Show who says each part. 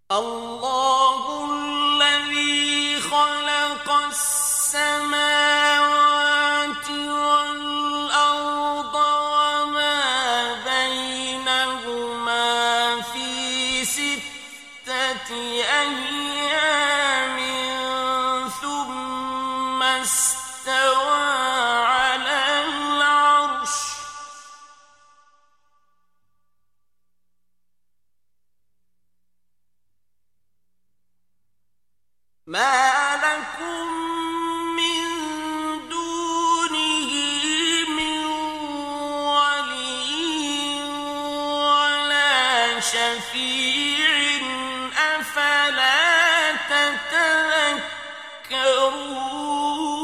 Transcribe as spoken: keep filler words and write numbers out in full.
Speaker 1: الله الذي خلق السماوات والأرض وما بينهما في ستة أيام ثم استوى على العرش ما لكم من دونه من ولي ولا شفيع أفلا تتذكرون